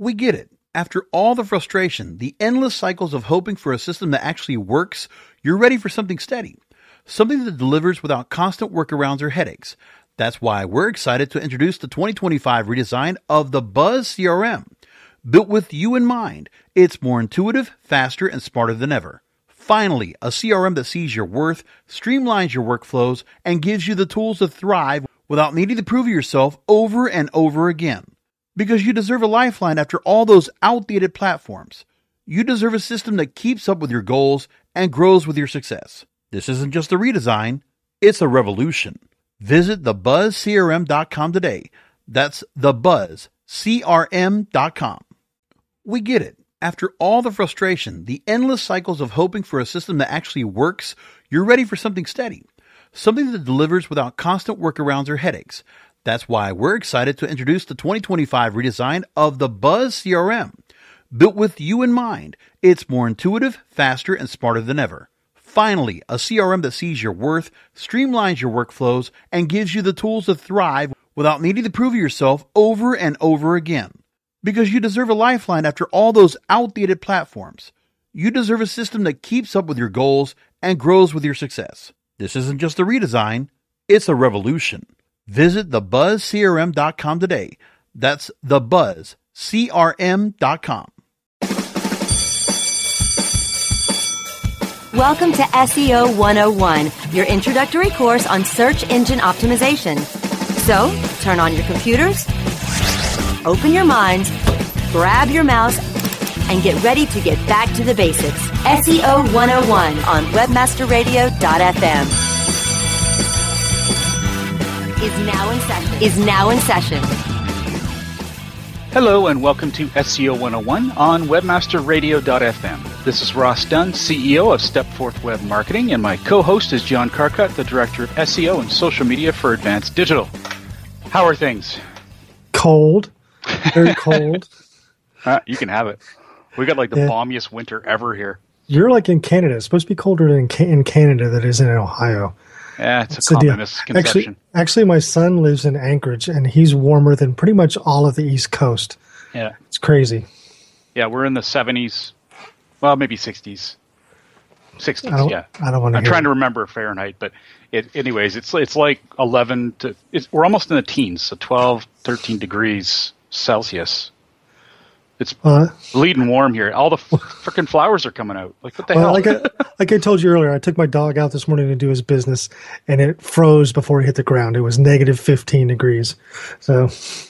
We get it. After all the frustration, the endless cycles of hoping for a system that actually works, you're ready for something steady. Something that delivers without constant workarounds or headaches. That's why we're excited to introduce the 2025 redesign of the Buzz CRM. Built with you in mind, it's more intuitive, faster, and smarter than ever. Finally, a CRM that sees your worth, streamlines your workflows, and gives you the tools to thrive without needing to prove yourself over and over again. Because you deserve a lifeline after all those outdated platforms. You deserve a system that keeps up with your goals and grows with your success. This isn't just a redesign, it's a revolution. Visit thebuzzcrm.com today. That's thebuzzcrm.com. We get it. After all the frustration, the endless cycles of hoping for a system that actually works, you're ready for something steady. Something that delivers without constant workarounds or headaches. That's why we're excited to introduce the 2025 redesign of the Buzz CRM. Built with you in mind, it's more intuitive, faster, and smarter than ever. Finally, a CRM that sees your worth, streamlines your workflows, and gives you the tools to thrive without needing to prove yourself over and over again. Because you deserve a lifeline after all those outdated platforms. You deserve a system that keeps up with your goals and grows with your success. This isn't just a redesign, it's a revolution. Visit thebuzzcrm.com today. That's thebuzzcrm.com. Welcome to SEO 101, your introductory course on search engine optimization. So, turn on your computers, open your minds, grab your mouse, and get ready to get back to the basics. SEO 101 on webmasterradio.fm. Is now in session. Hello and welcome to SEO 101 on webmasterradio.fm. This is Ross Dunn, CEO of Stepforth Web Marketing, and my co-host is John Carcutt, the Director of SEO and Social Media for Advanced Digital. How are things? Cold. Very cold. You can have it. We got like the balmiest winter ever here. You're like in Canada. It's supposed to be colder in Canada than it is in Ohio. Yeah, it's a common misconception. Actually, my son lives in Anchorage, and he's warmer than pretty much all of the East Coast. Yeah. It's crazy. Yeah, we're in the 70s. Well, maybe 60s. 60s, yeah. I don't want to I'm trying to remember Fahrenheit, but anyways, it's like 11 to... we're almost in the teens, so 12, 13 degrees Celsius. It's bleeding warm here. All the freaking flowers are coming out. Like, what the hell? Like I told you earlier, I took my dog out this morning to do his business, and it froze before it hit the ground. It was negative 15 degrees. So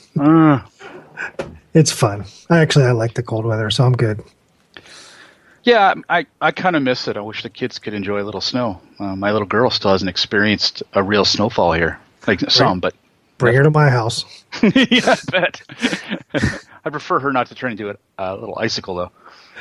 it's fun. I like the cold weather, so I'm good. Yeah, I kind of miss it. I wish the kids could enjoy a little snow. My little girl still hasn't experienced a real snowfall here. Like some, but... Bring her to my house. Yeah, I bet. I prefer her not to turn into a little icicle, though.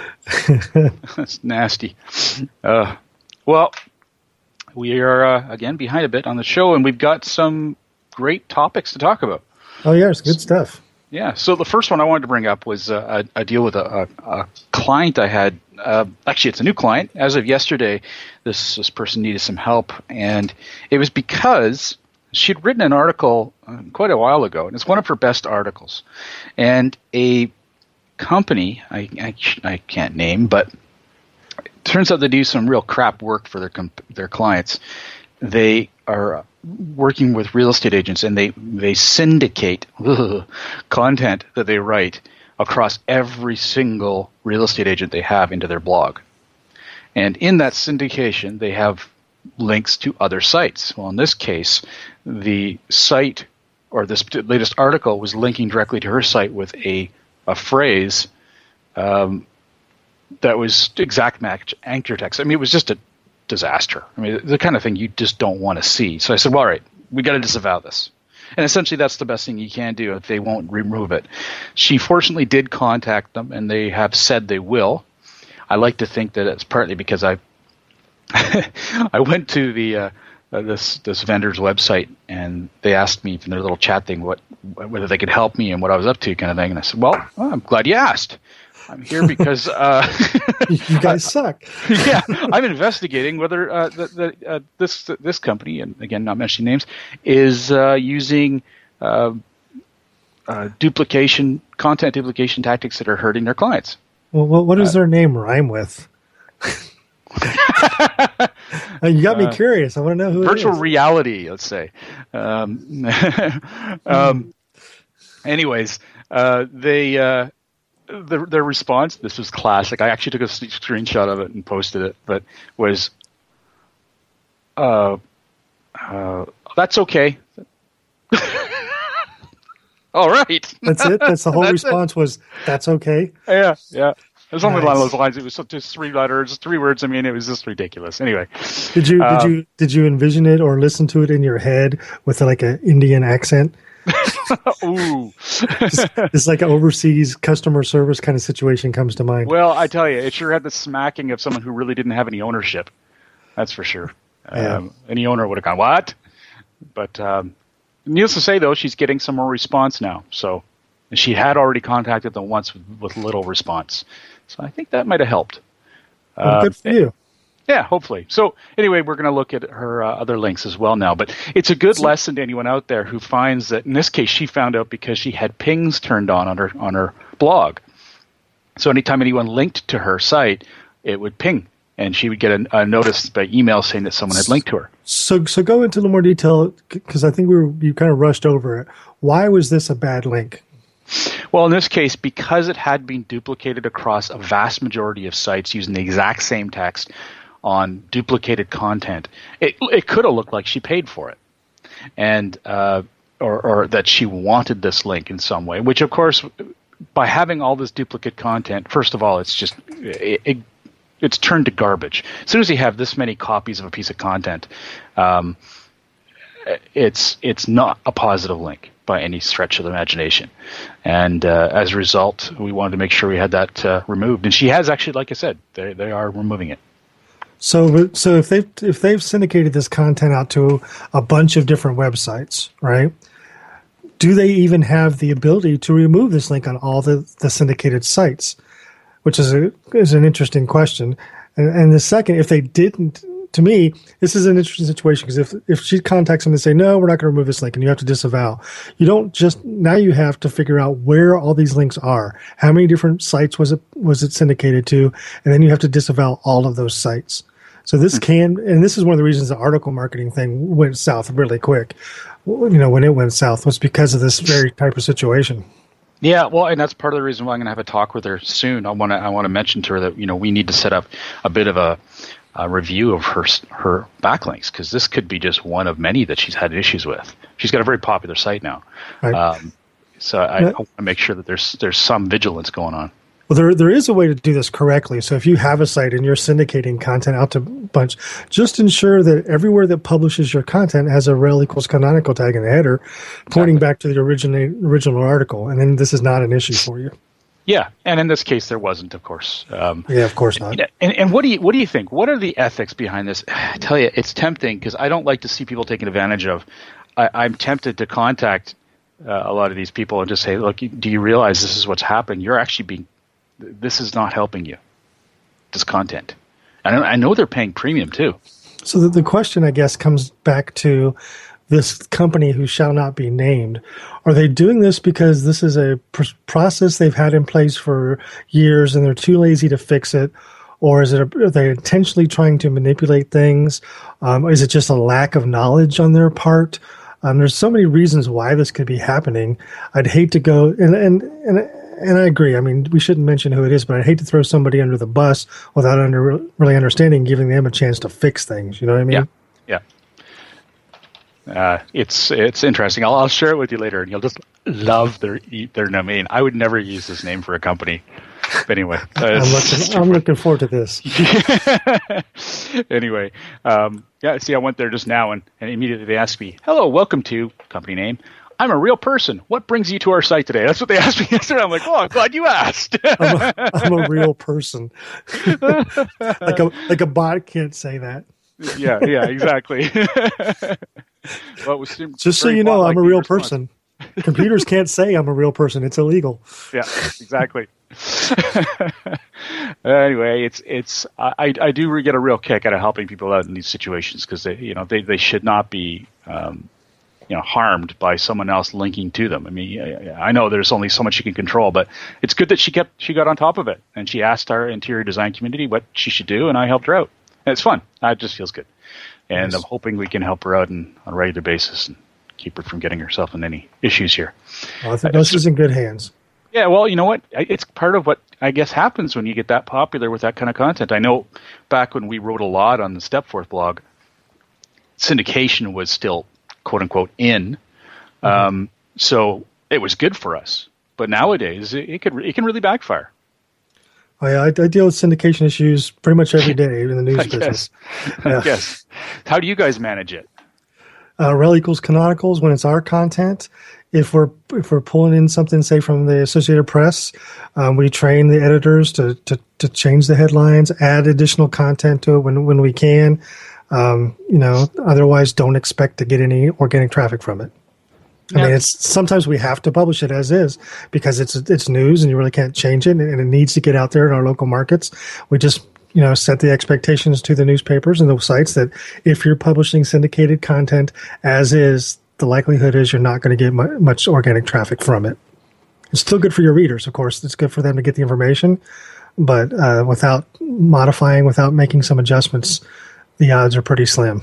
That's nasty. Well, we are, again, behind a bit on the show, and we've got some great topics to talk about. Oh, yeah, it's good stuff. Yeah, so the first one I wanted to bring up was a deal with a client I had. Actually, it's a new client. As of yesterday, this person needed some help, and it was because... she'd written an article quite a while ago, and it's one of her best articles. And a company, I can't name, but it turns out they do some real crap work for their clients. They are working with real estate agents, and they syndicate content that they write across every single real estate agent they have into their blog. And in that syndication, they have links to other sites. Well, in this case, the site or this latest article was linking directly to her site with a phrase that was exact match anchor text. I mean, it was just a disaster. I mean, the kind of thing you just don't want to see. So I said, well, all right, we got to disavow this. And essentially, that's the best thing you can do if they won't remove it. She fortunately did contact them, and they have said they will. I like to think that it's partly because I went to the this vendor's website, and they asked me in their little chat thing whether they could help me and what I was up to, kind of thing. And I said, well, I'm glad you asked. I'm here because you guys suck. Yeah, I'm investigating whether this company, and again, not mentioning names, is using content duplication tactics that are hurting their clients. Well, what does their name rhyme with? You got me curious. I want to know who virtual it is. reality, let's say. Anyways, their response, this was classic. I actually took a screenshot of it and posted it, but was, that's okay. All right. That's it? That's the whole response was, that's okay? Yeah. It was only Nice. along those lines. It was just 3 letters, 3 words. I mean, it was just ridiculous. Anyway. Did you envision it or listen to it in your head with like an Indian accent? Ooh. It's like an overseas customer service kind of situation comes to mind. Well, I tell you, it sure had the smacking of someone who really didn't have any ownership. That's for sure. Yeah. Any owner would have gone, what? But needless to say, though, she's getting some more response now. So she had already contacted them once with little response. So I think that might have helped. Well, good for you. Yeah, hopefully. So anyway, we're going to look at her other links as well now. But it's a good lesson to anyone out there who finds that, in this case, she found out because she had pings turned on her blog. So anytime anyone linked to her site, it would ping, and she would get a notice by email saying that someone had linked to her. So go into a little more detail, because I think you kind of rushed over it. Why was this a bad link? Well, in this case, because it had been duplicated across a vast majority of sites using the exact same text on duplicated content, it could have looked like she paid for it, and or that she wanted this link in some way. Which, of course, by having all this duplicate content, first of all, it's just it's turned to garbage. As soon as you have this many copies of a piece of content, it's not a positive link by any stretch of the imagination. And as a result, we wanted to make sure we had that removed. And she has actually, like I said, they are removing it. So if they've syndicated this content out to a bunch of different websites, right? Do they even have the ability to remove this link on all the syndicated sites? Which is an interesting question. And the second, if they didn't, to me, this is an interesting situation, because if she contacts them and say, no, we're not going to remove this link, and you have to disavow, you don't just, now you have to figure out where all these links are. How many different sites was it syndicated to? And then you have to disavow all of those sites. So this and this is one of the reasons the article marketing thing went south really quick. When it went south was because of this very type of situation. Yeah, well, and that's part of the reason why I'm going to have a talk with her soon. I want to mention to her that we need to set up a bit of a review of her backlinks, because this could be just one of many that she's had issues with. She's got a very popular site now, right. So I want to make sure that there's some vigilance going on. Well, there is a way to do this correctly. So if you have a site and you're syndicating content out to a bunch, just ensure that everywhere that publishes your content has a rel equals canonical tag in the header, pointing back to the original article. And then this is not an issue for you. Yeah, and in this case, there wasn't, of course. Yeah, of course not. And what do you think? What are the ethics behind this? I tell you, it's tempting, because I don't like to see people taken advantage of. I'm tempted to contact a lot of these people and just say, look, do you realize this is what's happening? You're actually this is not helping you, this content. And I know they're paying premium too. So the question, I guess, comes back to this company who shall not be named. Are they doing this because this is a process they've had in place for years and they're too lazy to fix it? Or are they intentionally trying to manipulate things? Is it just a lack of knowledge on their part? There's so many reasons why this could be happening. I'd hate to go and I agree. I mean, we shouldn't mention who it is, but I'd hate to throw somebody under the bus without really understanding, giving them a chance to fix things. You know what I mean? Yeah. It's interesting. I'll share it with you later, and you'll just love their domain. I would never use this name for a company. But anyway, I'm looking forward to this. Anyway, see, I went there just now, and immediately they asked me, "Hello, welcome to company name. I'm a real person. What brings you to our site today?" That's what they asked me yesterday. I'm like, "Oh, I'm glad you asked." I'm a real person. like a bot can't say that. Yeah, exactly. Well, just so you know, I'm a real person. Computers can't say I'm a real person. It's illegal. Yeah, exactly. Anyway, I do get a real kick out of helping people out in these situations, because they should not be harmed by someone else linking to them. I mean, I know there's only so much you can control, but it's good that she got on top of it, and she asked our interior design community what she should do, and I helped her out. And it's fun. It just feels good, and Nice. I'm hoping we can help her out on a regular basis and keep her from getting herself in any issues here. Well, I think she's in good hands. Yeah, well, you know what? It's part of what I guess happens when you get that popular with that kind of content. I know back when we wrote a lot on the Stepforth blog, syndication was still quote unquote in, so it was good for us. But nowadays, it can really backfire. Oh, yeah, I deal with syndication issues pretty much every day in the news business. Yeah. Yes. How do you guys manage it? Rel equals canonicals when it's our content. If we're pulling in something, say from the Associated Press, we train the editors to change the headlines, add additional content to it when we can. Otherwise, don't expect to get any organic traffic from it. I mean, it's sometimes we have to publish it as is because it's news and you really can't change it, and it needs to get out there in our local markets. We just set the expectations to the newspapers and the sites that if you're publishing syndicated content as is, the likelihood is you're not going to get much organic traffic from it. It's still good for your readers, of course. It's good for them to get the information, but without modifying, without making some adjustments, the odds are pretty slim.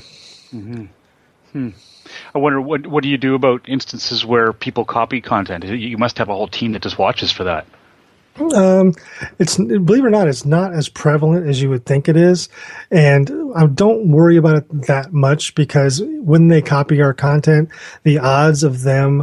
I wonder, what do you do about instances where people copy content? You must have a whole team that just watches for that. It's, believe it or not, it's not as prevalent as you would think it is. And I don't worry about it that much because when they copy our content, the odds of them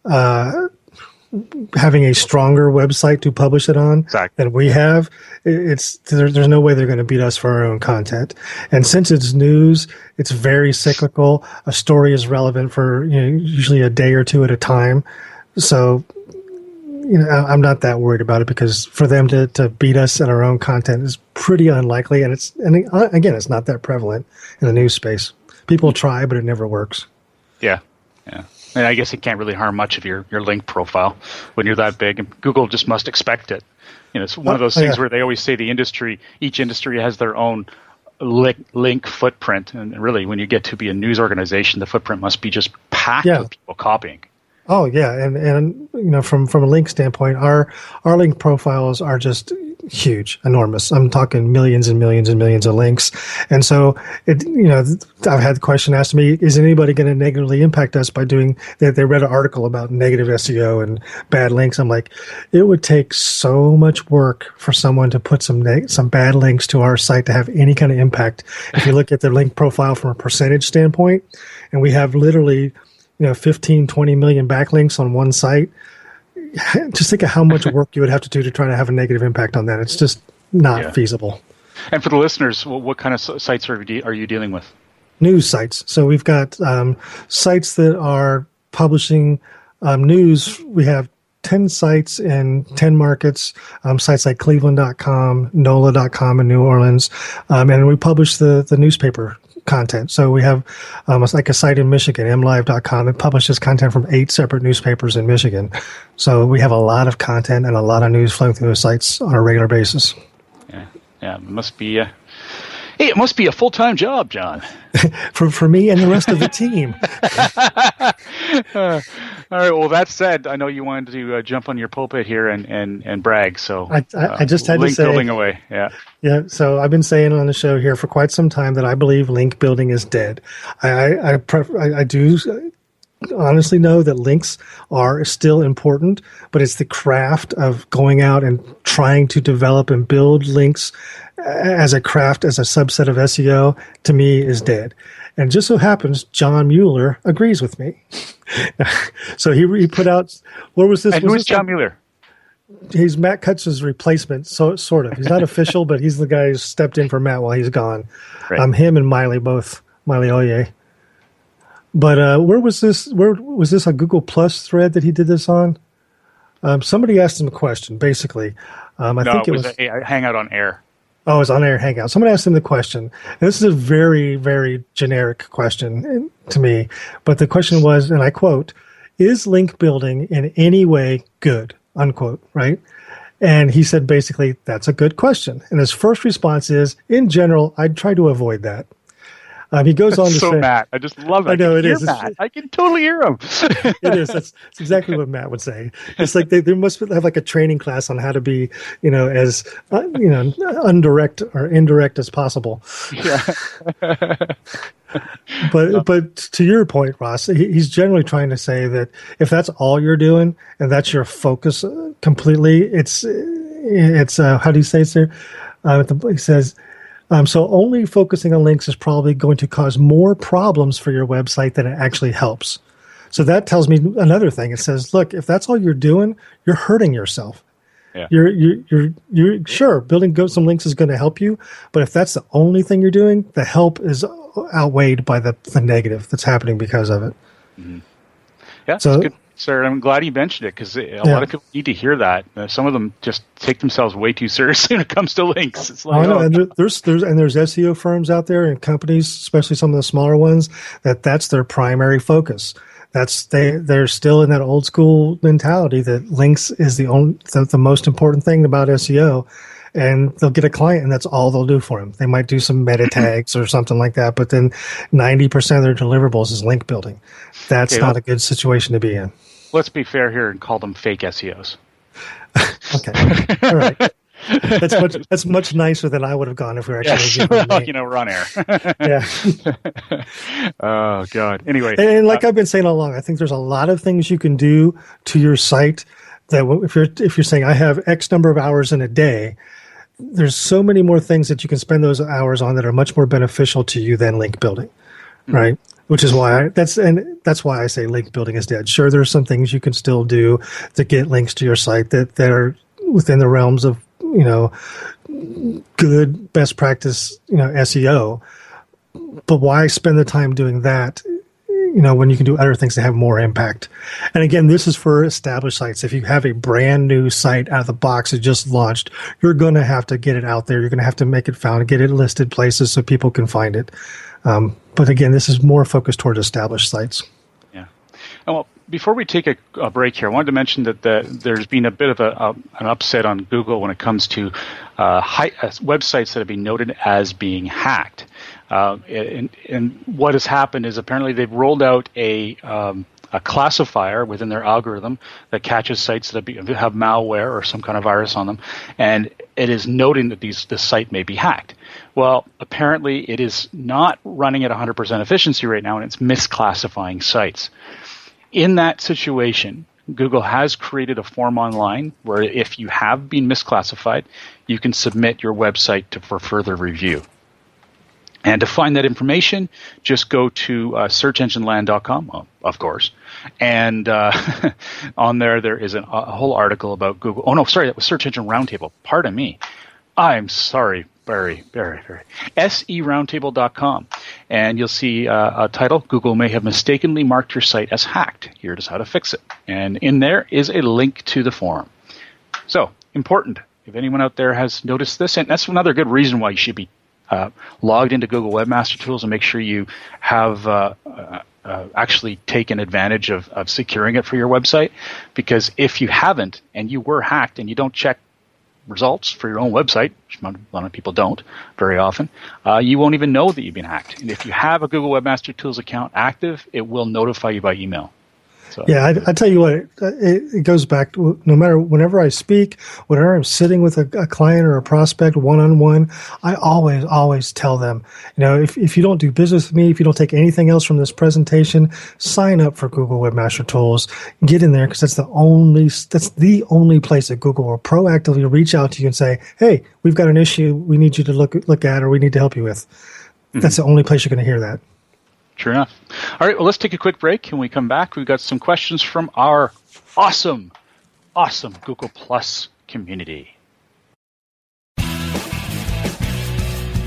having a stronger website to publish it on than we have, there's no way they're going to beat us for our own content. And since it's news, it's very cyclical. A story is relevant for usually a day or two at a time. So I'm not that worried about it because for them to beat us at our own content is pretty unlikely. And again, it's not that prevalent in the news space. People try, but it never works. Yeah. And I guess it can't really harm much of your link profile when you're that big, and Google just must expect it. It's one of those things where they always say each industry has their own link footprint, and really, when you get to be a news organization, the footprint must be just packed with people copying. Oh yeah, and from a link standpoint, our link profiles are just huge, enormous. I'm talking millions and millions and millions of links, and so I've had the question asked to me: is anybody going to negatively impact us by doing that? They read an article about negative SEO and bad links. I'm like, it would take so much work for someone to put some bad links to our site to have any kind of impact. If you look at the link profile from a percentage standpoint, and we have literally 15, 20 million backlinks on one site. Just think of how much work you would have to do to try to have a negative impact on that. It's just not feasible. And for the listeners, what kind of sites are you dealing with? News sites. So we've got sites that are publishing news. We have 10 sites in 10 markets, sites like cleveland.com, NOLA.com in New Orleans, and we publish the newspaper content. So we have like a site in Michigan, mlive.com, that publishes content from 8 separate newspapers in Michigan. So we have a lot of content and a lot of news flowing through those sites on a regular basis. Yeah, it must be it must be a full-time job, John. for me and the rest of the team. All right. Well, that said, I know you wanted to jump on your pulpit here and brag. So I just had link to say, building away. Yeah. So I've been saying on the show here for quite some time that I believe link building is dead. I do honestly know that links are still important, but it's the craft of going out and trying to develop and build links as a craft, as a subset of SEO, to me is dead. And just so happens, John Mueller agrees with me. So he put out, what was this? And who is John Mueller? He's Matt Cutts' replacement, so sort of. He's not official, but he's the guy who stepped in for Matt while he's gone. Right. Him and Miley Oye. But where was this? Where was this a Google Plus thread that he did this on? Somebody asked him a question, basically. I think it was a Hangout on Air. Oh, it was on Air Hangout. Someone asked him the question. And this is a very, very generic question to me. But the question was, and I quote, "Is link building in any way good?" Unquote, right? And he said, basically, that's a good question. And his first response is, in general, I'd try to avoid that. He goes on to so say, Matt. I just love it. I know it is. Matt. I can totally hear him. It is. That's exactly what Matt would say. It's like they must have like a training class on how to be, as indirect or indirect as possible. Yeah. But to your point, Ross, he's generally trying to say that if that's all you're doing and that's your focus completely, it's how do you say it there? He says, so only focusing on links is probably going to cause more problems for your website than it actually helps. So that tells me another thing. It says, look, if that's all you're doing, you're hurting yourself. Yeah. You're sure building some links is going to help you, but if that's the only thing you're doing, the help is outweighed by the negative that's happening because of it. Mm-hmm. Yeah, so, that's good, sir. I'm glad you mentioned it because a lot of people need to hear that. Some of them just take themselves way too seriously when it comes to links. It's like, I know, and there's SEO firms out there and companies, especially some of the smaller ones, that's their primary focus. They're still in that old school mentality that links is the most important thing about SEO, and they'll get a client and that's all they'll do for them. They might do some meta tags or something like that, but then 90% of their deliverables is link building. That's not a good situation to be in. Let's be fair here and call them fake SEOs. Okay, all right. That's much nicer than I would have gone if we were actually. We're on air. Yeah. Oh God. Anyway, and like I've been saying all along, I think there's a lot of things you can do to your site that if you're saying I have X number of hours in a day, there's so many more things that you can spend those hours on that are much more beneficial to you than link building, right? Which is why that's why I say link building is dead. Sure, there's some things you can still do to get links to your site that are within the realms of good best practice, SEO. But why spend the time doing that, when you can do other things that have more impact? And again, this is for established sites. If you have a brand new site out of the box that just launched, you're going to have to get it out there. You're going to have to make it found, get it listed places so people can find it. But again, this is more focused toward established sites. Yeah. Well, before we take a break here, I wanted to mention that there's been a bit of an upset on Google when it comes to websites that have been noted as being hacked. And what has happened is apparently they've rolled out a classifier within their algorithm that catches sites that have malware or some kind of virus on them, and it is noting that this site may be hacked. Well, apparently it is not running at 100% efficiency right now, and it's misclassifying sites. In that situation, Google has created a form online where if you have been misclassified, you can submit your website for further review. And to find that information, just go to searchengineland.com, of course. And on there is a whole article about Google. Oh, no, sorry, that was Search Engine Roundtable. Pardon me. I'm sorry. Very, very, very. SERoundtable.com. And you'll see a title, Google may have mistakenly marked your site as hacked. Here is how to fix it. And in there is a link to the forum. So, important. If anyone out there has noticed this, and that's another good reason why you should be logged into Google Webmaster Tools and make sure you have actually taken advantage of securing it for your website. Because if you haven't and you were hacked and you don't check results for your own website, which a lot of people don't very often, you won't even know that you've been hacked. And if you have a Google Webmaster Tools account active, it will notify you by email. So. Yeah, I tell you what, it goes back to no matter whenever I speak, whenever I'm sitting with a client or a prospect one-on-one, I always tell them, if you don't do business with me, if you don't take anything else from this presentation, sign up for Google Webmaster Tools. Get in there because that's the only place that Google will proactively reach out to you and say, hey, we've got an issue we need you to look at or we need to help you with. Mm-hmm. That's the only place you're going to hear that. Sure enough. All right, well, let's take a quick break. When we come back, we've got some questions from our awesome Google Plus community.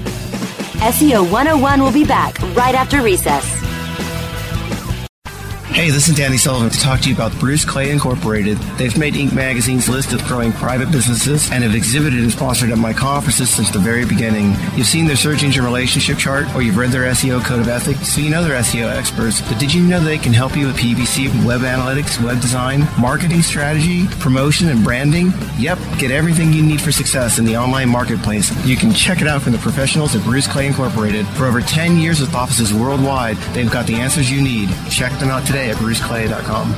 SEO 101 will be back right after recess. Hey, this is Danny Sullivan to talk to you about Bruce Clay Incorporated. They've made Inc. Magazine's list of growing private businesses and have exhibited and sponsored at my conferences since the very beginning. You've seen their search engine relationship chart, or you've read their SEO code of ethics, so you know they're SEO experts. But did you know they can help you with PPC, web analytics, web design, marketing strategy, promotion, and branding? Yep, get everything you need for success in the online marketplace. You can check it out from the professionals at Bruce Clay Incorporated. For over 10 years with offices worldwide, they've got the answers you need. Check them out today at bruceclay.com.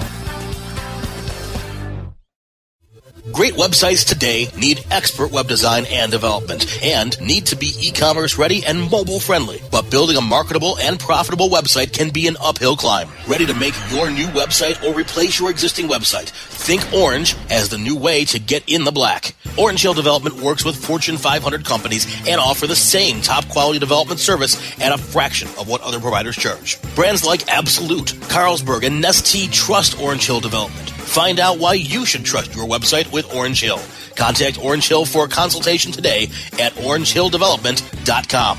Great websites today need expert web design and development and need to be e-commerce ready and mobile friendly. But building a marketable and profitable website can be an uphill climb. Ready to make your new website or replace your existing website? Think Orange as the new way to get in the black. Orange Hill Development works with Fortune 500 companies and offer the same top quality development service at a fraction of what other providers charge. Brands like Absolute, Carlsberg, and Nestea trust Orange Hill Development. Find out why you should trust your website with Orange Hill. Contact Orange Hill for a consultation today at orangehilldevelopment.com.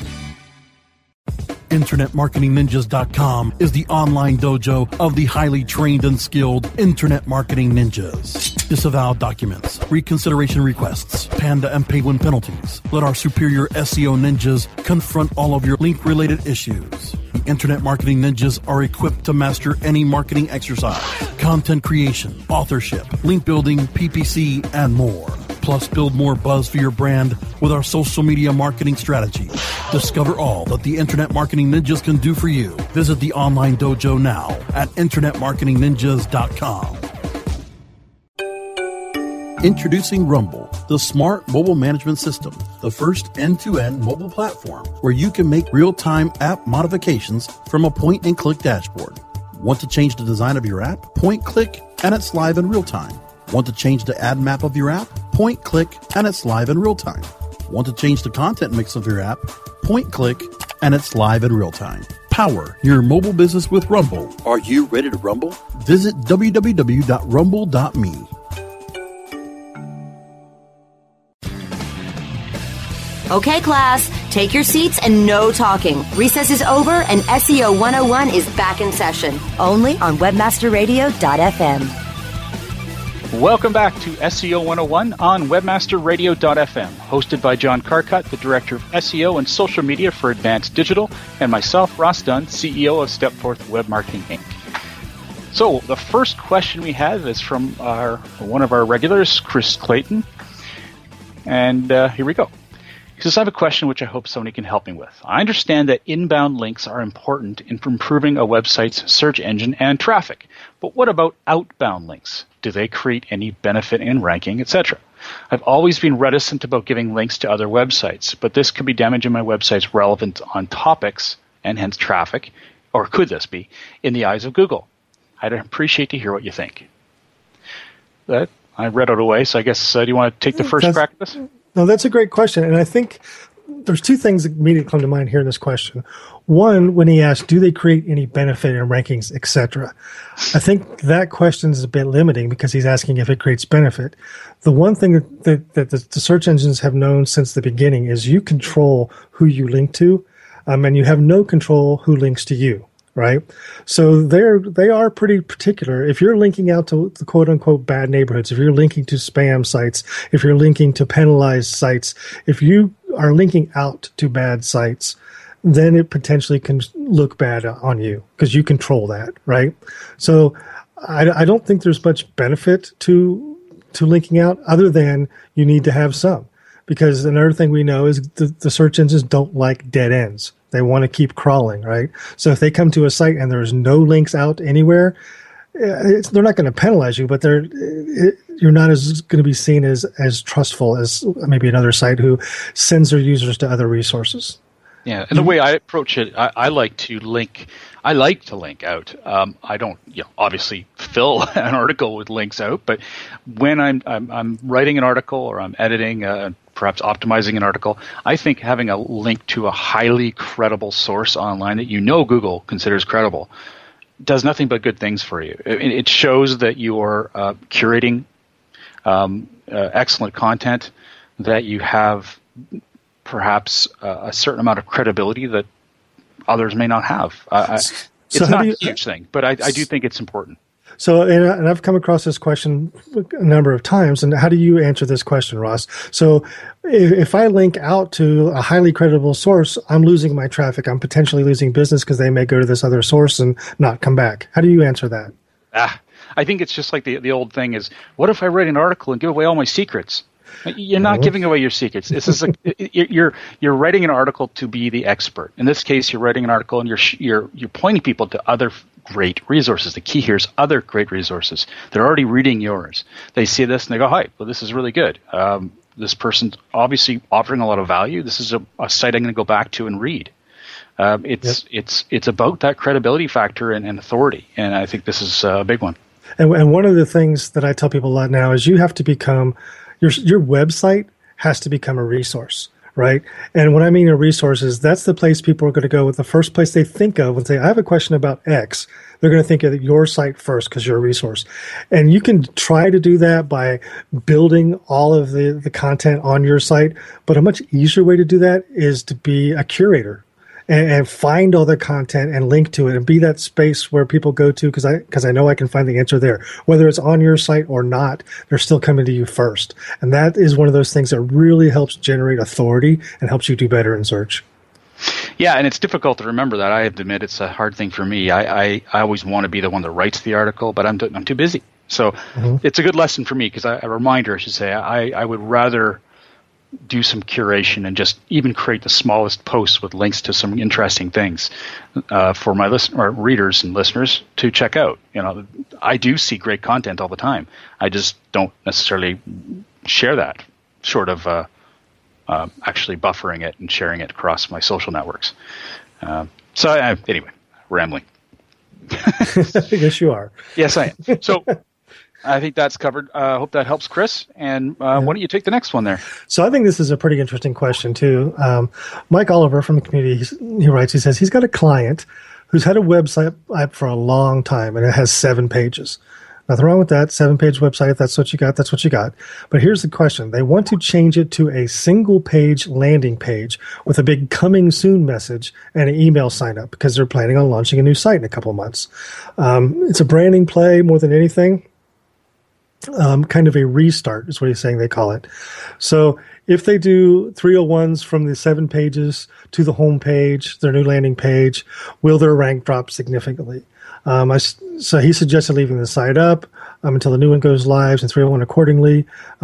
InternetMarketingNinjas.com is the online dojo of the highly trained and skilled Internet Marketing Ninjas. Disavow documents, reconsideration requests, Panda and Penguin penalties. Let our superior SEO ninjas confront all of your link-related issues. The Internet Marketing Ninjas are equipped to master any marketing exercise, content creation, authorship, link building, PPC, and more. Plus, build more buzz for your brand with our social media marketing strategy. Discover all that the Internet Marketing Ninjas can do for you. Visit the online dojo now at InternetMarketingNinjas.com. Introducing Rumble, the smart mobile management system, the first end-to-end mobile platform where you can make real-time app modifications from a point-and-click dashboard. Want to change the design of your app? Point, click, and it's live in real time. Want to change the ad map of your app? Point, click, and it's live in real time. Want to change the content mix of your app? Point, click, and it's live in real time. Power your mobile business with Rumble. Are you ready to rumble? Visit www.rumble.me. Okay, class, take your seats and no talking. Recess is over and SEO 101 is back in session, only on webmasterradio.fm. Welcome back to SEO 101 on webmasterradio.fm, hosted by John Carcutt, the Director of SEO and Social Media for Advanced Digital, and myself, Ross Dunn, CEO of Stepforth Web Marketing, Inc. So the first question we have is from one of our regulars, Chris Clayton, and here we go. He says, I have a question which I hope somebody can help me with. I understand that inbound links are important in improving a website's search engine and traffic, but what about outbound links? Do they create any benefit in ranking, etc.? I've always been reticent about giving links to other websites, but this could be damaging my website's relevance on topics, and hence traffic, or could this be, in the eyes of Google? I'd appreciate to hear what you think. That I read it away, so I guess, do you want to take the first crack at this? No, that's a great question. And I think there's two things that immediately come to mind here in this question. One, when he asked, do they create any benefit in rankings, etc.? I think that question is a bit limiting because he's asking if it creates benefit. The one thing that the search engines have known since the beginning is you control who you link to, and you have no control who links to you. Right. So they are pretty particular. If you're linking out to the quote unquote bad neighborhoods, if you're linking to spam sites, if you're linking to penalized sites, if you are linking out to bad sites, then it potentially can look bad on you because you control that. Right. So I don't think there's much benefit to linking out other than you need to have some, because another thing we know is the search engines don't like dead ends. They want to keep crawling, right? So if they come to a site and there's no links out anywhere, they're not going to penalize you, but you're not as going to be seen as trustful as maybe another site who sends their users to other resources. Yeah, and the way I approach it, I like to link out. I don't, obviously fill an article with links out, but when I'm writing an article or I'm editing, perhaps optimizing an article, I think having a link to a highly credible source online that Google considers credible does nothing but good things for you. It shows that you are curating excellent content, that you have perhaps a certain amount of credibility that others may not have. It's not a huge thing, but I do think it's important. So, and I've come across this question a number of times. And how do you answer this question, Ross? So, if I link out to a highly credible source, I'm losing my traffic. I'm potentially losing business because they may go to this other source and not come back. How do you answer that? I think it's just like the old thing is, what if I write an article and give away all my secrets? You're not giving away your secrets. This is you're writing an article to be the expert. In this case, you're writing an article and you're pointing people to other great resources. The key here is other great resources. They're already reading yours. They see this and they go, "Hi, well, this is really good. This person's obviously offering a lot of value. This is a site I'm going to go back to and read." It's about that credibility factor and authority, and I think this is a big one. And one of the things that I tell people a lot now is you have to become your website has to become a resource, right? And what I mean a resource is that's the place people are going to go with the first place they think of when they say, I have a question about X. They're going to think of your site first because you're a resource. And you can try to do that by building all of the content on your site. But a much easier way to do that is to be a curator. And find all the content and link to it and be that space where people go to because I know I can find the answer there. Whether it's on your site or not, they're still coming to you first. And that is one of those things that really helps generate authority and helps you do better in search. Yeah, and it's difficult to remember that. I have to admit it's a hard thing for me. I always want to be the one that writes the article, but I'm too busy. So it's a good lesson for me because a reminder, I should say, I would rather do some curation and just even create the smallest posts with links to some interesting things for my readers and listeners to check out. I do see great content all the time. I just don't necessarily share that, short of actually buffering it and sharing it across my social networks. Anyway, rambling. Yes, you are. Yes, I am. So I think that's covered. I hope that helps, Chris. And why don't you take the next one there? So I think this is a pretty interesting question, too. Mike Oliver from the community, he writes, he says he's got a client who's had a website up for a long time, and it has 7 pages. Nothing wrong with that. 7-page website. If that's what you got, that's what you got. But here's the question. They want to change it to a single-page landing page with a big coming soon message and an email sign-up because they're planning on launching a new site in a couple of months. It's a branding play more than anything. Kind of a restart is what he's saying they call it. So if they do 301s from the 7 pages to the home page, their new landing page, will their rank drop significantly? So he suggested leaving the site up until the new one goes live and 301 accordingly,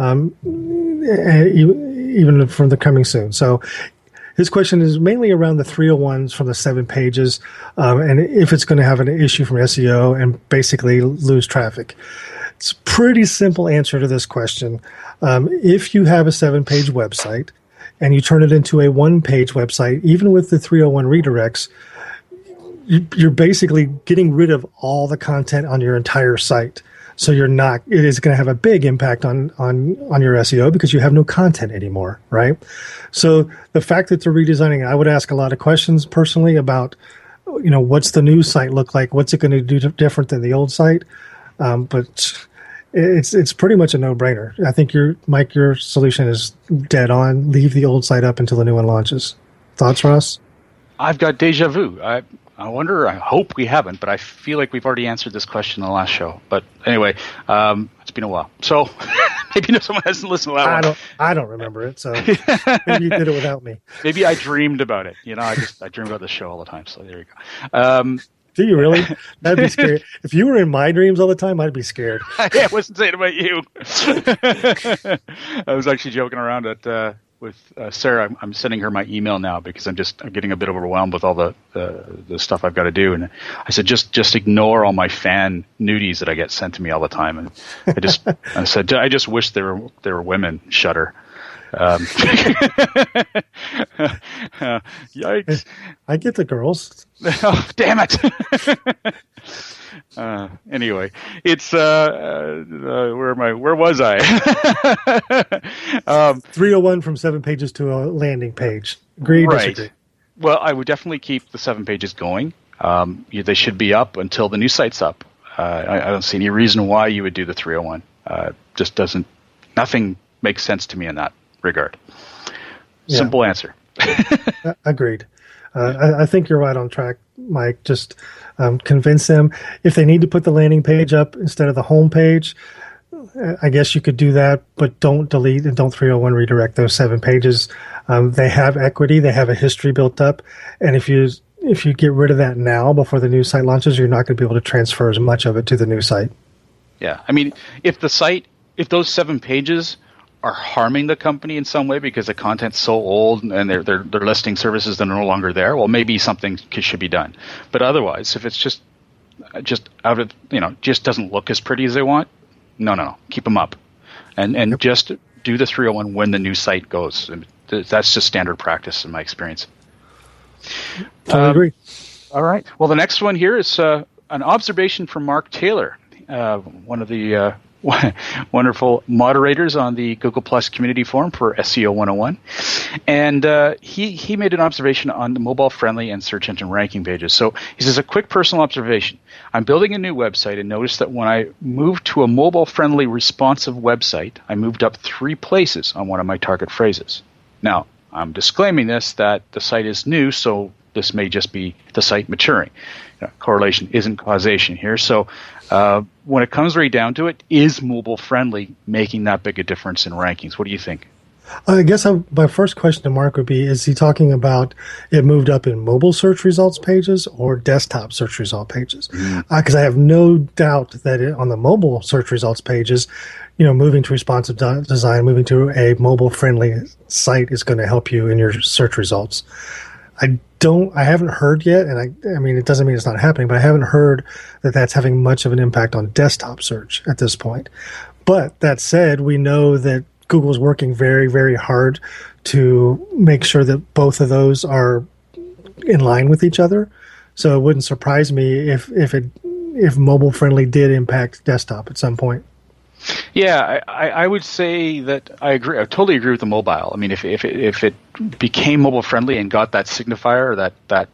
even from the coming soon. So his question is mainly around the 301s from the 7 pages and if it's going to have an issue from SEO and basically lose traffic. It's a pretty simple answer to this question. If you have a 7-page website and you turn it into a 1-page website, even with the 301 redirects, you're basically getting rid of all the content on your entire site. So it is going to have a big impact on your SEO because you have no content anymore, right? So the fact that they're redesigning, I would ask a lot of questions personally about, what's the new site look like? What's it going to do different than the old site? But it's pretty much a no-brainer. I think your solution is dead on. Leave the old site up until the new one launches. Thoughts, Ross? I've got deja vu. I hope we haven't, but I feel like we've already answered this question in the last show. But anyway, it's been a while. So maybe someone hasn't listened to that one. I don't remember it, so maybe you did it without me. Maybe I dreamed about it. I dream about the show all the time, so there you go. Do you really? That'd be scary. If you were in my dreams all the time, I'd be scared. I wasn't saying about you. I was actually joking around with Sarah. I'm sending her my email now because I'm getting a bit overwhelmed with all the stuff I've got to do. And I said, just ignore all my fan nudies that I get sent to me all the time. And I said, I just wish there were women. Shudder. Yikes! I get the girls. Oh, damn it! Anyway, it's where was I? 301 from 7 pages to a landing page. Agree? Right. Disagree? Well, I would definitely keep the 7 pages going. They should be up until the new site's up. I don't see any reason why you would do the 301. Just doesn't. Nothing makes sense to me in that regard. Simple answer. Agreed. I think you're right on track, Mike. Just convince them. If they need to put the landing page up instead of the home page, I guess you could do that, but don't delete and don't 301 redirect those 7 pages. They have equity. They have a history built up. And if you get rid of that now before the new site launches, you're not going to be able to transfer as much of it to the new site. Yeah. I mean, if those 7 pages are harming the company in some way because the content's so old and they're listing services that are no longer there, well, maybe something should be done. But otherwise, if it's just out of, just doesn't look as pretty as they want, no, keep them up. And just do the 301 when the new site goes. That's just standard practice in my experience. Totally agree. All right. Well, the next one here is an observation from Mark Taylor, one of the wonderful moderators on the Google Plus community forum for SEO 101. And he made an observation on the mobile-friendly and search engine ranking pages. So he says, a quick personal observation. I'm building a new website and noticed that when I moved to a mobile-friendly responsive website, I moved up 3 places on one of my target phrases. Now, I'm disclaiming this, that the site is new, so this may just be the site maturing. Correlation isn't causation here. So when it comes right down to it, is mobile-friendly making that big a difference in rankings? What do you think? I guess my first question to Mark would be, is he talking about it moved up in mobile search results pages or desktop search result pages? Because I have no doubt that on the mobile search results pages, moving to responsive design, moving to a mobile-friendly site is going to help you in your search results. I haven't heard yet, and I mean, it doesn't mean it's not happening, but I haven't heard that that's having much of an impact on desktop search at this point. But that said, we know that Google's working very, very hard to make sure that both of those are in line with each other. So it wouldn't surprise me if mobile friendly did impact desktop at some point. Yeah, I would say that I agree. I totally agree with the mobile. I mean, if it became mobile friendly and got that signifier or that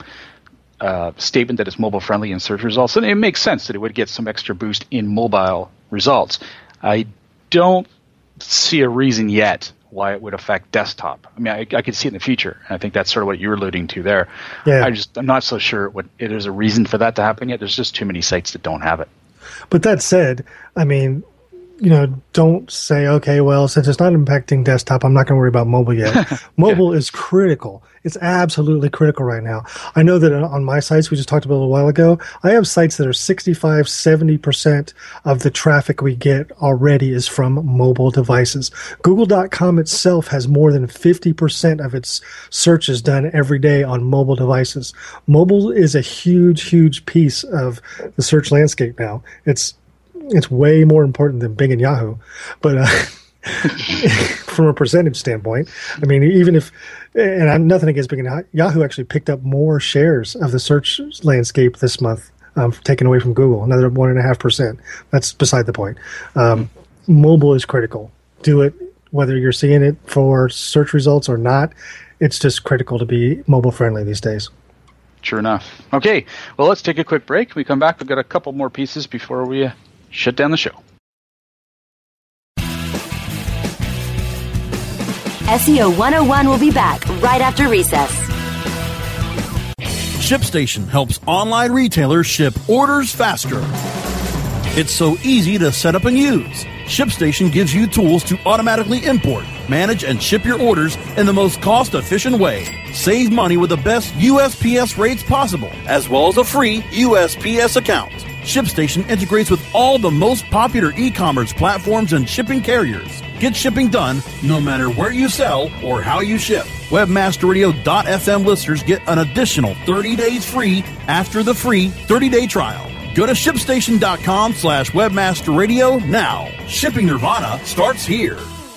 statement that it's mobile friendly in search results, then it makes sense that it would get some extra boost in mobile results. I don't see a reason yet why it would affect desktop. I mean, I could see it in the future. And I think that's sort of what you're alluding to there. Yeah. I'm not so sure there's a reason for that to happen yet. There's just too many sites that don't have it. But that said, I mean, don't say, okay, well, since it's not impacting desktop, I'm not going to worry about mobile yet. Mobile is critical. It's absolutely critical right now. I know that on my sites, we just talked about a little while ago, I have sites that are 65, 70% of the traffic we get already is from mobile devices. Google.com itself has more than 50% of its searches done every day on mobile devices. Mobile is a huge, huge piece of the search landscape now. It's way more important than Bing and Yahoo, but from a percentage standpoint, I mean, even if, and I'm nothing against Bing and Yahoo, actually picked up more shares of the search landscape this month, taken away from Google, another 1.5%. That's beside the point. Mobile is critical. Do it whether you're seeing it for search results or not. It's just critical to be mobile friendly these days. Sure enough. Okay, well, let's take a quick break. When we come back, we've got a couple more pieces before we shut down the show. SEO 101 will be back right after recess. ShipStation helps online retailers ship orders faster. It's so easy to set up and use. ShipStation gives you tools to automatically import, manage, and ship your orders in the most cost-efficient way. Save money with the best USPS rates possible, as well as a free USPS account. ShipStation integrates with all the most popular e-commerce platforms and shipping carriers. Get shipping done no matter where you sell or how you ship. Webmasterradio.fm listeners get an additional 30 days free after the free 30-day trial. Go to ShipStation.com/webmasterradio now. Shipping Nirvana starts here.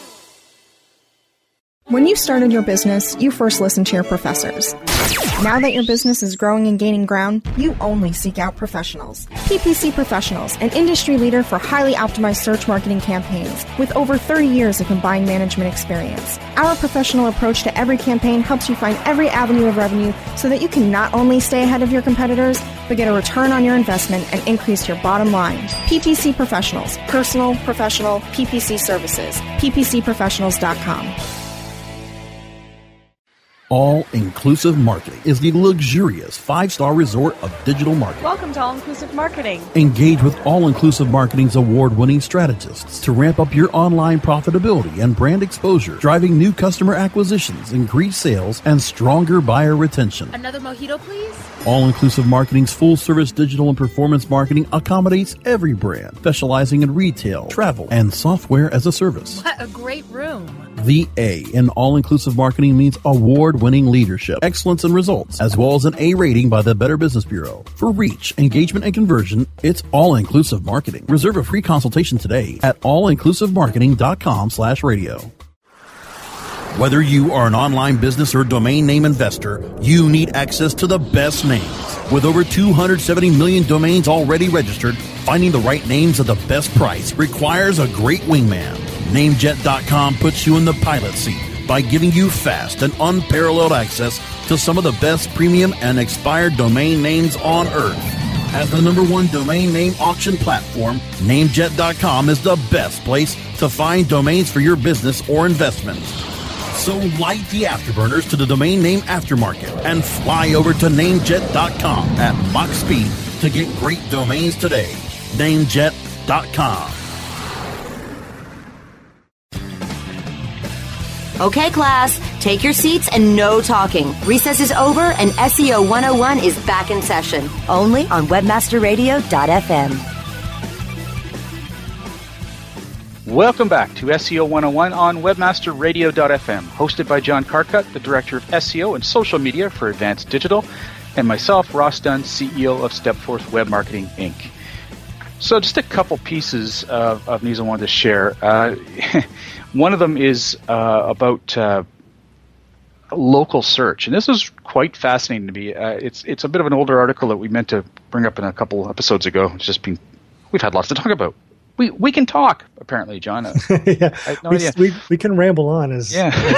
When you started your business, you first listened to your professors. Now that your business is growing and gaining ground, you only seek out professionals. PPC Professionals, an industry leader for highly optimized search marketing campaigns with over 30 years of combined management experience. Our professional approach to every campaign helps you find every avenue of revenue so that you can not only stay ahead of your competitors, but get a return on your investment and increase your bottom line. PPC Professionals, personal, professional, PPC services. PPCprofessionals.com. All-Inclusive Marketing is the luxurious 5-star resort of digital marketing. Welcome to All-Inclusive Marketing. Engage with All-Inclusive Marketing's award-winning strategists to ramp up your online profitability and brand exposure, driving new customer acquisitions, increased sales, and stronger buyer retention. Another mojito, please? All-Inclusive Marketing's full-service digital and performance marketing accommodates every brand, specializing in retail, travel, and software as a service. What a great room. The A in All-Inclusive Marketing means award-winning leadership, excellence, and results, as well as an A rating by the Better Business Bureau. For reach, engagement, and conversion, it's All-Inclusive Marketing. Reserve a free consultation today at allinclusivemarketing.com/radio. Whether you are an online business or domain name investor, you need access to the best names. With over 270 million domains already registered, finding the right names at the best price requires a great wingman. Namejet.com puts you in the pilot seat by giving you fast and unparalleled access to some of the best premium and expired domain names on earth. As the #1 domain name auction platform, Namejet.com is the best place to find domains for your business or investment. So light the afterburners to the domain name aftermarket and fly over to Namejet.com at Mach speed to get great domains today. Namejet.com. Okay, class, take your seats and no talking. Recess is over and SEO 101 is back in session, only on webmasterradio.fm. Welcome back to SEO 101 on webmasterradio.fm, hosted by John Carcutt, the Director of SEO and Social Media for Advanced Digital, and myself, Ross Dunn, CEO of Stepforth Web Marketing, Inc. So just a couple pieces of news I wanted to share. One of them is about local search, and this is quite fascinating to me. It's a bit of an older article that we meant to bring up in a couple episodes ago. It's just been, we've had lots to talk about. We can talk, apparently, John. Yeah, we can ramble on as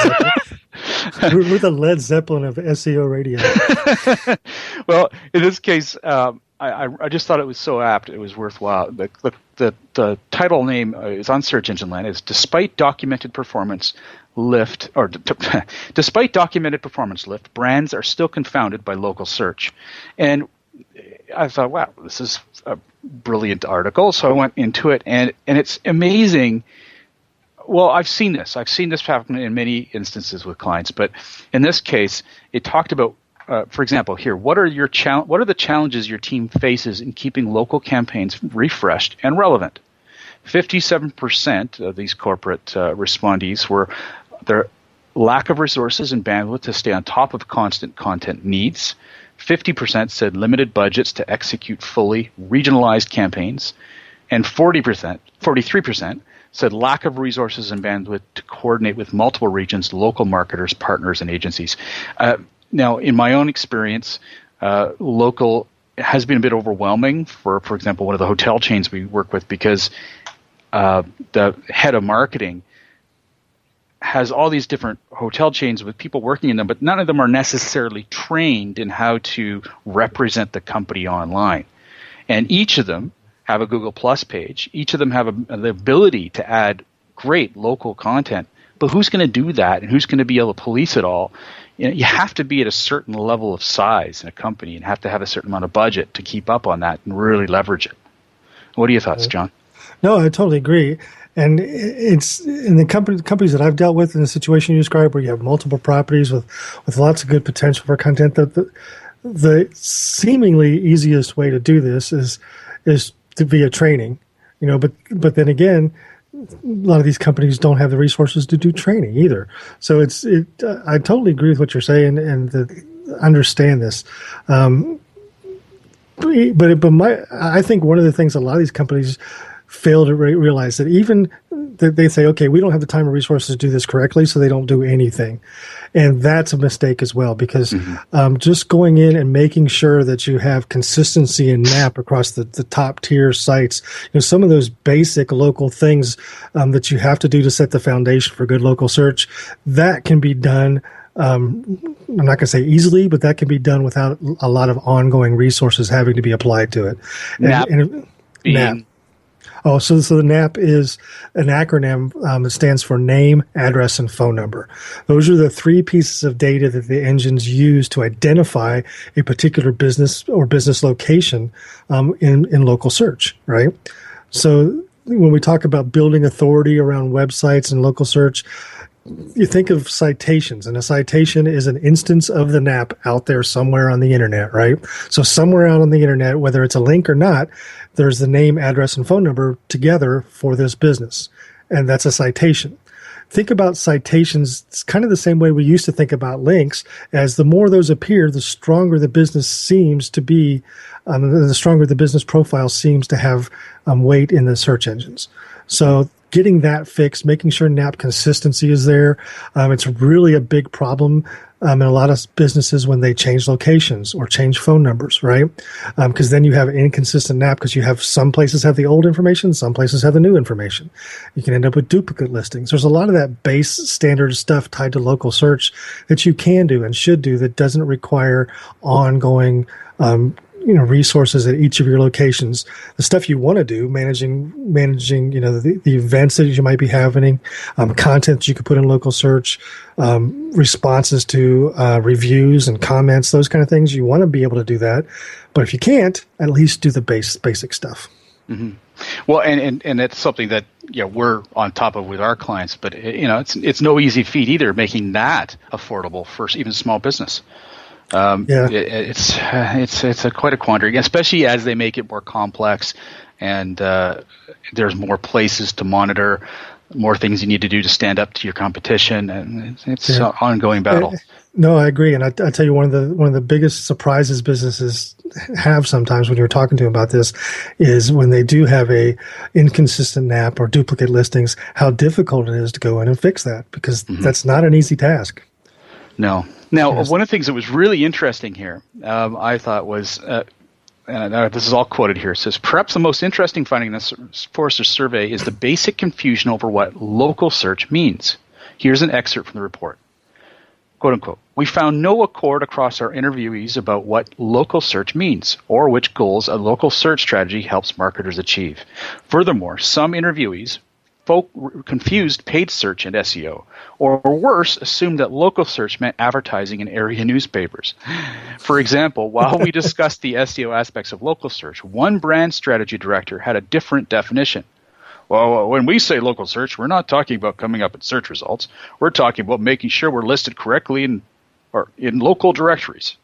we're the Led Zeppelin of SEO radio. Well, in this case, I just thought it was so apt. It was worthwhile. The title name is on Search Engine Land. Is despite documented performance lift, despite documented performance lift, brands are still confounded by local search. And I thought, wow, this is a brilliant article. So I went into it, and it's amazing. Well, I've seen this happen in many instances with clients, but in this case, it talked about, for example, here, what are the challenges your team faces in keeping local campaigns refreshed and relevant? 57% of these corporate respondees were their lack of resources and bandwidth to stay on top of constant content needs. 50% said limited budgets to execute fully regionalized campaigns, and 43% said lack of resources and bandwidth to coordinate with multiple regions, local marketers, partners, and agencies. Now, in my own experience, local has been a bit overwhelming for example, one of the hotel chains we work with, because the head of marketing has all these different hotel chains with people working in them, but none of them are necessarily trained in how to represent the company online. And each of them have a Google Plus page. Each of them have the ability to add great local content. But who's going to do that, and who's going to be able to police it all? You have to be at a certain level of size in a company and have to have a certain amount of budget to keep up on that and really leverage it. What are your thoughts, John? No, I totally agree. And it's in the companies that I've dealt with in the situation you described, where you have multiple properties with lots of good potential for content. The seemingly easiest way to do this is to via training, But then again, a lot of these companies don't have the resources to do training either. So I totally agree with what you're saying and understand this. I think one of the things a lot of these companies fail to realize that even that they say, okay, we don't have the time or resources to do this correctly, so they don't do anything. And that's a mistake as well, because just going in and making sure that you have consistency in map across the top tier sites, some of those basic local things that you have to do to set the foundation for good local search, that can be done. I'm not going to say easily, but that can be done without a lot of ongoing resources having to be applied to it. Oh, so the NAP is an acronym that stands for name, address, and phone number. Those are the three pieces of data that the engines use to identify a particular business or business location in local search, right? So when we talk about building authority around websites and local search, you think of citations, and a citation is an instance of the NAP out there somewhere on the internet, right? So somewhere out on the internet, whether it's a link or not, there's the name, address, and phone number together for this business, and that's a citation. Think about citations. It's kind of the same way we used to think about links. As the more those appear, the stronger the business seems to be, the stronger the business profile seems to have weight in the search engines. So getting that fixed, making sure NAP consistency is there. It's really a big problem in a lot of businesses when they change locations or change phone numbers, right? Because then you have an inconsistent NAP because you have some places have the old information, some places have the new information. You can end up with duplicate listings. There's a lot of that base standard stuff tied to local search that you can do and should do that doesn't require ongoing resources at each of your locations. The stuff you want to do, managing, the events that you might be having, content that you could put in local search, responses to reviews and comments, those kind of things. You want to be able to do that, but if you can't, at least do the basic stuff. Mm-hmm. Well, and it's something that we're on top of with our clients, but it's no easy feat either, making that affordable for even small business. It's quite a quandary, especially as they make it more complex, and there's more places to monitor, more things you need to do to stand up to your competition, and it's an ongoing battle. No, I agree, and I tell you, one of the biggest surprises businesses have sometimes when you're talking to them about this is when they do have a inconsistent NAP or duplicate listings, how difficult it is to go in and fix that, because that's not an easy task. No. Now, one of the things that was really interesting here, I thought was, and this is all quoted here, it says, perhaps the most interesting finding in this Forrester survey is the basic confusion over what local search means. Here's an excerpt from the report. Quote unquote, we found no accord across our interviewees about what local search means or which goals a local search strategy helps marketers achieve. Furthermore, some interviewees confused paid search and SEO, or worse, assumed that local search meant advertising in area newspapers. For example, while we discussed the SEO aspects of local search, one brand strategy director had a different definition. Well, when we say local search, we're not talking about coming up in search results. We're talking about making sure we're listed correctly in local directories.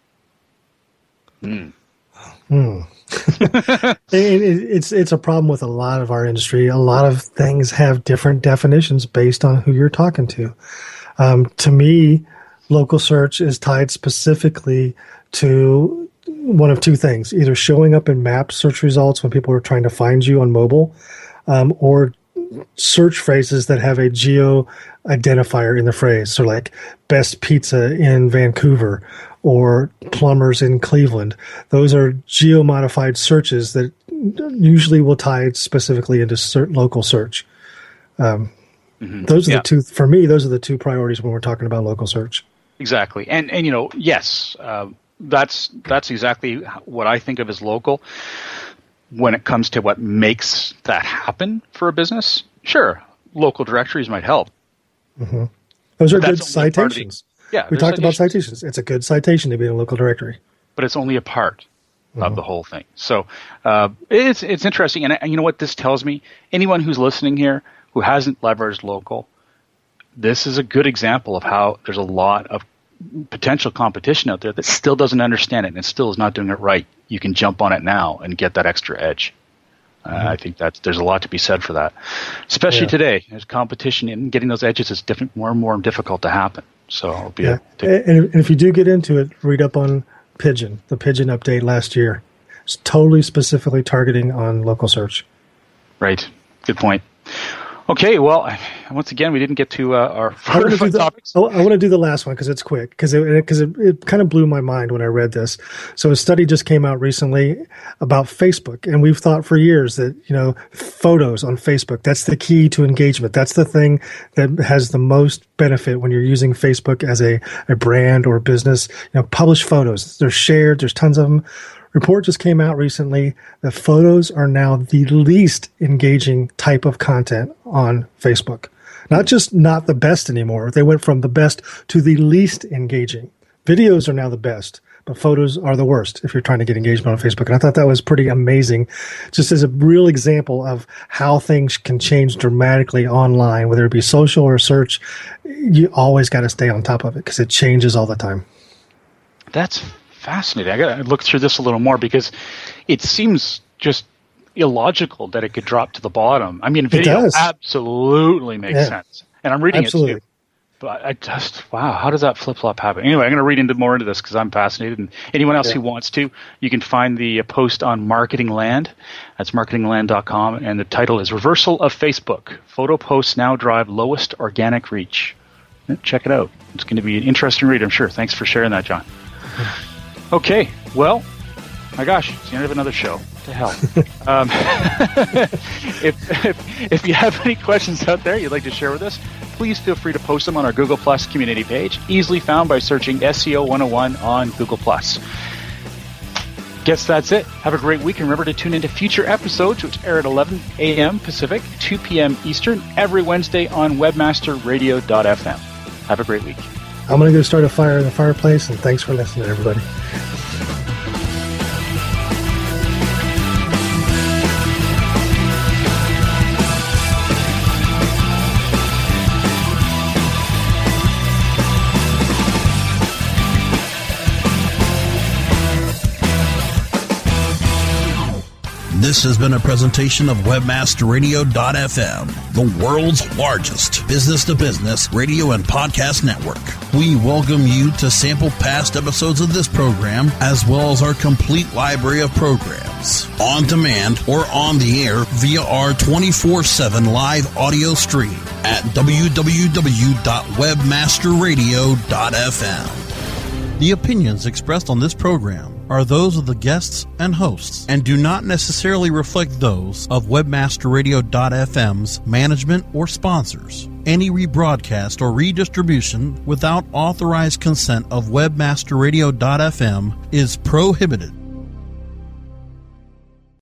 It's a problem with a lot of our industry. A lot of things have different definitions based on who you're talking to. To me, local search is tied specifically to one of two things: either showing up in map search results when people are trying to find you on mobile, or search phrases that have a geo identifier in the phrase. So like best pizza in Vancouver or plumbers in Cleveland. Those are geo-modified searches that usually will tie specifically into local search. Those are the two, for me, those are the two priorities when we're talking about local search. Exactly. And yes, that's exactly what I think of as local. When it comes to what makes that happen for a business, sure, local directories might help. Those are good citations. We talked about citations. It's a good citation to be in a local directory. But it's only a part of the whole thing. So it's interesting. And you know what this tells me? Anyone who's listening here who hasn't leveraged local, this is a good example of how there's a lot of potential competition out there that still doesn't understand it and still is not doing it right. You can jump on it now and get that extra edge. I think there's a lot to be said for that, especially today. There's competition, and getting those edges is more and more difficult to happen. So it'll be and if you do get into it, read up on Pigeon, the Pigeon update last year. It's totally specifically targeting on local search. Right. Good point. Okay, well, once again, we didn't get to our topics. I want to do the last one because it's quick, because it kind of blew my mind when I read this. So a study just came out recently about Facebook, and we've thought for years that, photos on Facebook, that's the key to engagement. That's the thing that has the most benefit when you're using Facebook as a brand or a business. Publish photos. They're shared. There's tons of them. report just came out recently that photos are now the least engaging type of content on Facebook. Not just not the best anymore. They went from the best to the least engaging. Videos are now the best, but photos are the worst if you're trying to get engagement on Facebook. And I thought that was pretty amazing, just as a real example of how things can change dramatically online, whether it be social or search. You always got to stay on top of it because it changes all the time. That's fascinating. I got to look through this a little more because it seems just illogical that it could drop to the bottom. I mean, video absolutely makes sense. And I'm reading it too. But I just, wow, how does that flip-flop happen? Anyway, I'm going to read more into this because I'm fascinated. And anyone else who wants to, you can find the post on Marketing Land. That's marketingland.com. And the title is Reversal of Facebook. Photo posts now drive lowest organic reach. Check it out. It's going to be an interesting read, I'm sure. Thanks for sharing that, John. Okay, well, my gosh, it's the end of another show. What the hell? If you have any questions out there you'd like to share with us, please feel free to post them on our Google Plus community page, easily found by searching SEO 101 on Google Plus. Guess that's it. Have a great week, and remember to tune into future episodes, which air at 11 a.m. Pacific, 2 p.m. Eastern, every Wednesday on webmasterradio.fm. Have a great week. I'm going to go start a fire in the fireplace, and thanks for listening, everybody. This has been a presentation of WebmasterRadio.fm, the world's largest business-to-business radio and podcast network. We welcome you to sample past episodes of this program, as well as our complete library of programs, on demand or on the air via our 24/7 live audio stream at www.webmasterradio.fm. The opinions expressed on this program are those of the guests and hosts and do not necessarily reflect those of WebmasterRadio.fm's management or sponsors. Any rebroadcast or redistribution without authorized consent of WebmasterRadio.fm is prohibited.